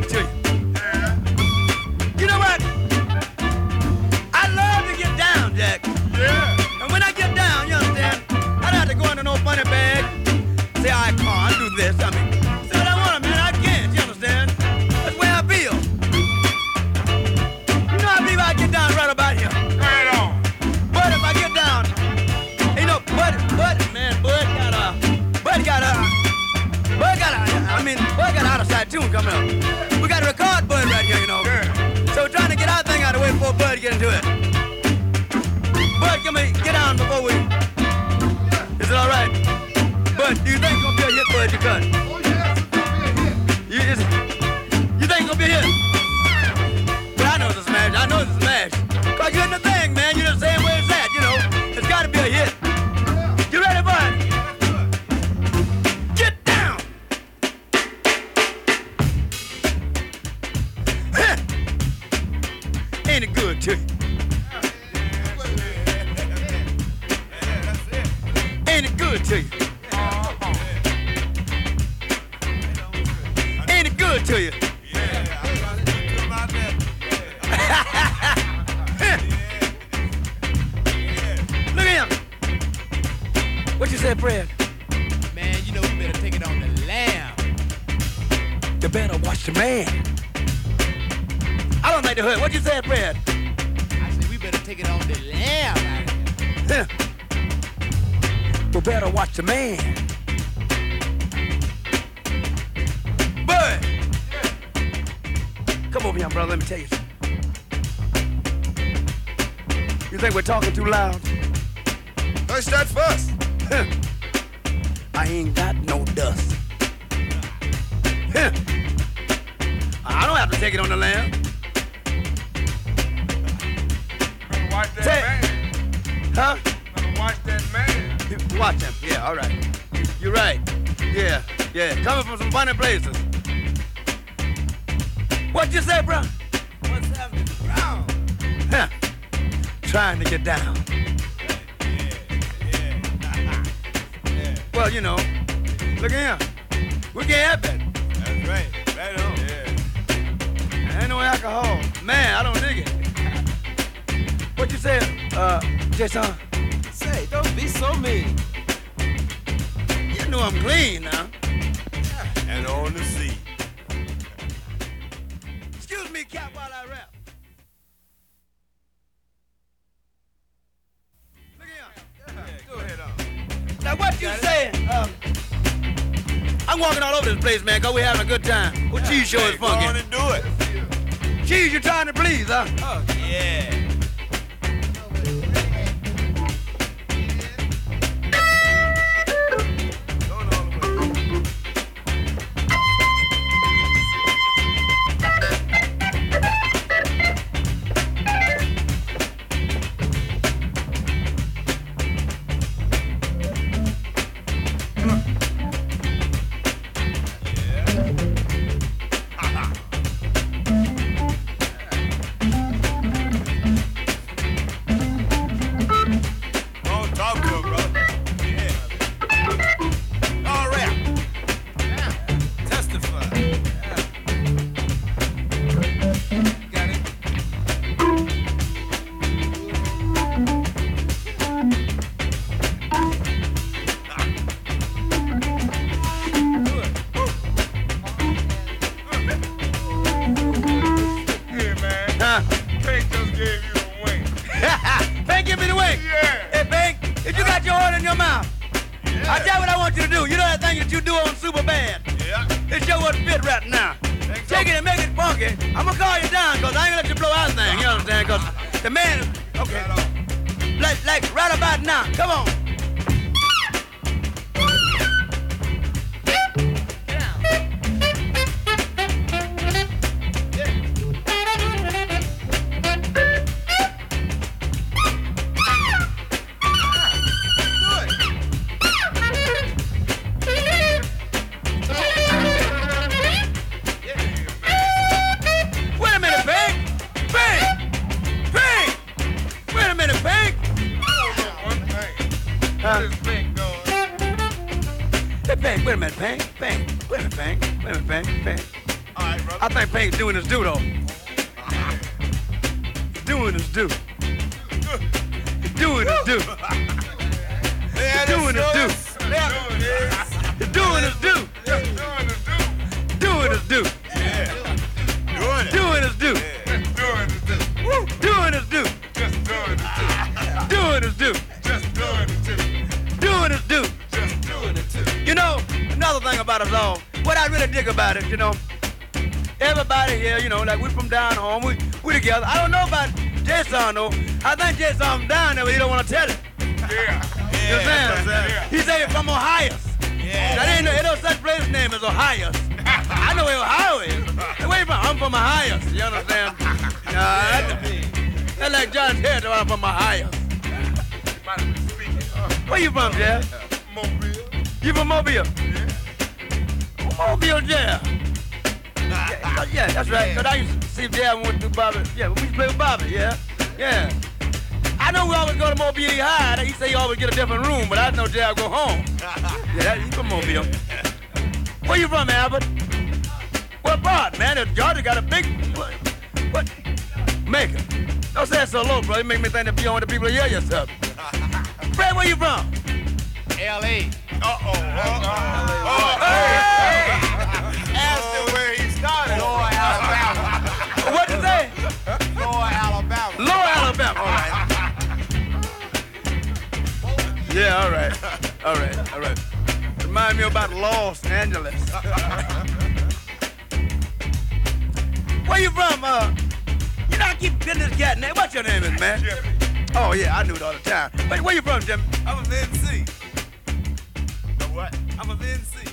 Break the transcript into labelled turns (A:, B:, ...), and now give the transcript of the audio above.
A: to you. You know what? I love to get down, Jack.
B: Yeah.
A: And when I get down, you understand, I don't have to go into no funny bag, say I can't do this. I mean, say what I want, man, I can't, you understand? That's the way I feel. You know, I believe I get down right about here.
B: Right on.
A: But if I get down, you know, Bud got an out-of-sight tune coming up. We got a record Bud right here, you know.
B: Yeah.
A: So we're trying to get our thing out of the way before Bud get into it. Bud, come here, get down before we... Is it all right? Bud, do you think it's gonna be a hit, Bud, you cut?
B: Oh, yes, it's gonna be a hit.
A: You think it's gonna be a hit? But I know it's a smash. I know it's a smash. Cause you're in the thing, man. You're the same way it's at, you know. It's gotta be a hit. You ready, Bud? Get down! Ain't it good to you? Ain't it good to you? Ain't it good to you? Look at him. What you said, Fred?
C: Man, you know we better take it on the lamb.
A: You better watch the man. I don't like the hood. What you said, Fred?
C: I said we better take it on the lamb out here.
A: You better watch the man. Bud! Come over here, brother. Let me tell you something. You think we're talking too loud?
B: Let's start first.
A: I ain't got no dust. I don't have to take it on the lamb.
B: Watch that
A: Say-
B: man.
A: Huh?
B: Watch that man.
A: Watch him. Yeah, all right. You're right. Yeah. Coming from some funny places. What you say, bro?
C: What's happening? Brown.
A: Huh. Trying to get down. Well, you know, look at him. We can't have that.
B: That's right. Right on. Yeah.
A: Ain't no alcohol. Man, I don't dig it. What you say, Jason?
C: Say, don't be so mean.
A: You know I'm clean now.
B: And on the sea.
A: Excuse me, Cap, while I rap. Look at him.
B: Go ahead on.
A: Now what you saying? I'm walking all over this place, man, cause we having a good time. Well, Cheese show is
B: Go on
A: funky.
B: and do it.
A: Cheese, you're trying to please, huh?
C: Oh, yeah.
B: Going all the way. Don't talk to him, bro. Yeah. All right. Yeah. Testify. Got it. Yeah, man.
A: Huh?
B: Pink just gave you a wink.
A: Bank, give me the wink.
B: Yeah.
A: Hey, Bank, if you got your order in your mouth, I tell you what I want you to do. You know that thing that you do on Super Bad?
B: Yeah.
A: It sure wouldn't fit right now.
B: Think so?
A: Take it and make it funky. I'm gonna call you down, cause I ain't gonna let you blow our thing, you understand? Cause the man, okay,
B: Right on.
A: like right about now, come on. Wait a minute, Bank! Bank! Wait a minute, Bank!
B: One thing.
A: Huh?
B: What is Pink doing?
A: Hey, Bank, wait a minute, Bank. Wait a minute, Bank. All right, brother. I think Pink's doing his due, though. He's doing his due. He's doing his due. He's doing his due. He's doing his due. Doing his due. Doing his due. Doing his due. Doing his due. Doing his due. You know, another thing about us all, what I really dig about it, you know, everybody here, you know, like we from down home, we together. I don't know about Jason though. I think Jason down there, but he don't want to tell it.
B: Yeah.
A: You understand? He say he's from Ohio.
C: Yeah.
A: That ain't no such place name as Ohio. I know where Ohio is. Where you from? I'm from Ohio. You understand? That's like John Terry, I'm from Ohio. Where you from, Jeff?
B: Mobile.
A: You from Mobile?
B: Yeah.
A: Mobile, yeah. Yeah, that's right. Cause I used to see Jeff when we went to Bobby. Yeah, we used to play with Bobby, yeah. Yeah. I know we always go to Mobile High. He say you always get a different room, but I know Jeff go home. Yeah, he from Mobile. Where you from, Albert? What part, man? Georgia got a big... What? Macon. Don't say it so low, bro. You make me think that you want the people to hear yourself. Fred, where you from?
C: L.A.
A: Hey!
B: Asked him where he started.
C: Lower Alabama.
A: What you say?
C: Lower Alabama.
A: Lower Alabama. All right. Yeah, all right. All right, all right. Remind me about Los Angeles. Where you from? You know, I keep getting this cat name. What's your name is, man?
B: Jimmy.
A: Oh, yeah, I knew it all the time. Where you from, Jimmy?
B: I was NC. The what? I was NC.